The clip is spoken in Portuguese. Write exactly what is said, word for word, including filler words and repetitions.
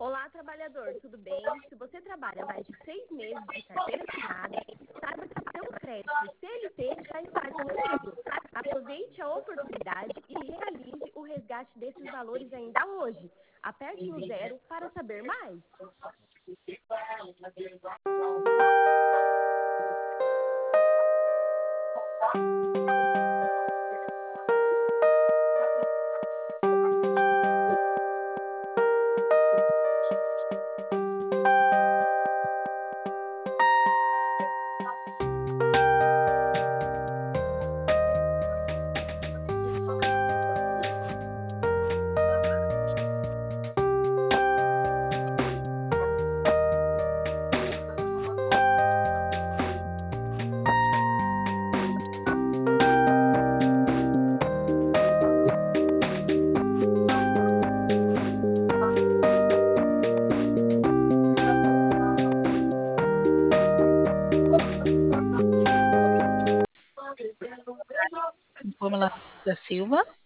Olá, trabalhador, tudo bem? Se você trabalha mais de seis meses de carteira assinada, saiba que seu crédito C L T já está disponível. Aproveite a oportunidade e realize o resgate desses valores ainda hoje. Aperte no zero para saber mais. Pamela da Silva.